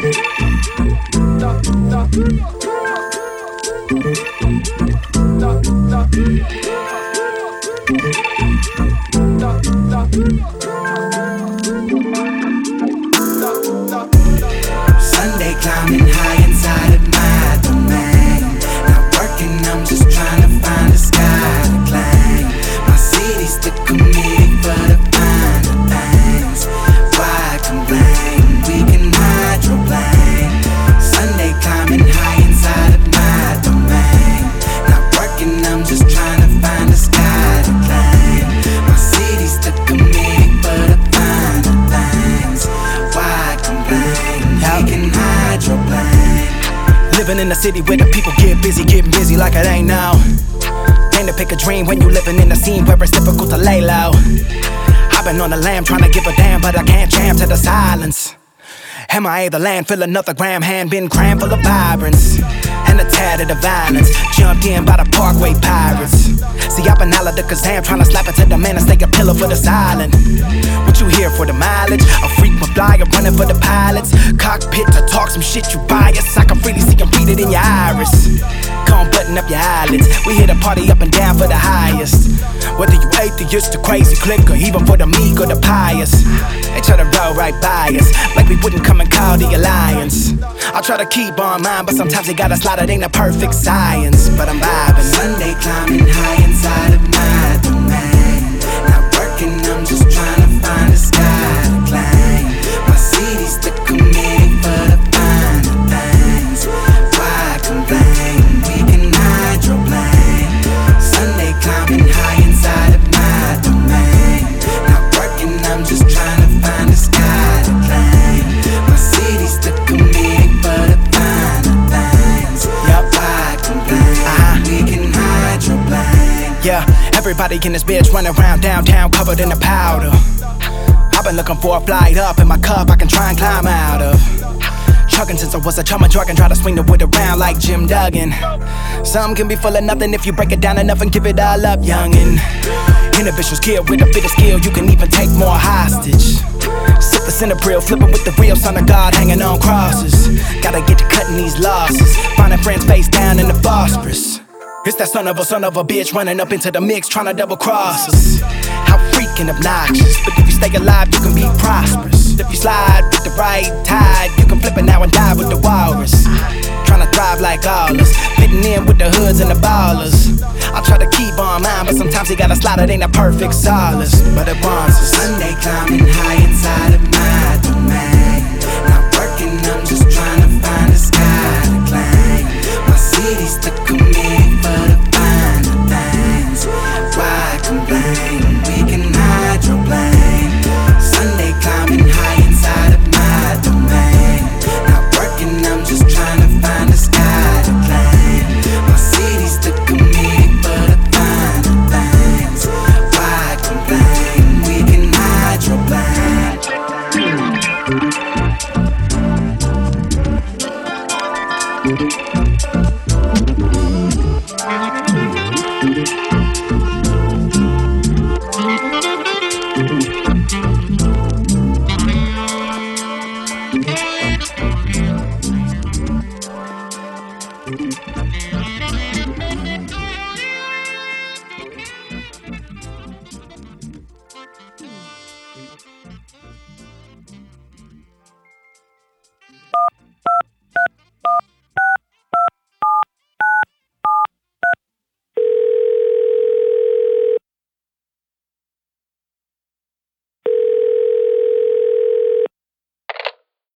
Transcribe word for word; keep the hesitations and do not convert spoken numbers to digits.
Sunday climbing high inside of my domain. Not working, I'm just trying to find a sky to climb. My city's the committee for the finer things. Why complain? We can hydroplane. Sunday climbing high inside of my domain. Not working, I'm just trying to find a sky to climb. My city's the committee for the finer things. Why complain? We can hydroplane. Living in a city where the people get busy, getting busy like it ain't now. Ain't to pick a dream when you living in a scene where it's difficult to lay low. I've been on the lam trying to give a damn, but I can't jam to the silence. M I A the landfill, another gram hand been crammed full of vibrance. And a tad of the violence, jumped in by the Parkway Pirates. See, I've been out of the Kazam, trying to slap it to the man and stay a pillar for the silent. What you here for the mileage? A freak with flyer running for the pilots. Cockpit to talk some shit you bias. I can freely see them read it in your iris. Come button up your eyelids. We hit a party up and down for the highest. Whether you atheist, the crazy click, or even for the meek or the pious. They try to roll right by us, like we wouldn't come and call the alliance. I try to keep on mine, but sometimes they gotta slide, it ain't a perfect science. But I'm vibing. Sunday climbing high inside of my domain. Not working, I'm just trying to find a sky to climb. My city's the committee for the finer things. Why complain? We can hydroplane. Sunday climbing high inside of my domain. Not working, I'm just trying to find a sky to climb. My city's the committee for the finer things. Why complain? Uh-huh. We can hydroplane. Yeah, everybody in this bitch running around downtown covered in the powder. I've been looking for a flight up in my cup I can try and climb out of. Chugging since I was a chum and drug and try to swing the wood around like Jim Duggan. Some can be full of nothing if you break it down enough and give it all up, youngin'. Inhibitions kill with a bit of skill, you can even take more hostage. Sip the Cinebril, flipping with the real son of God hanging on crosses. Gotta get to cutting these losses, finding friends face down in the phosphorus. It's that son of a son of a bitch running up into the mix, trying to double cross us. How freaking obnoxious, but if you stay alive, you can be prosperous. If you slide with the right tide, you can flip it now and die with the walrus. Trying to thrive like all us, fitting in with the hoods and the ballers. I try to keep on mine, but sometimes you gotta slide, it ain't a perfect solace, but it wants us. Sunday climbing high inside of my domain.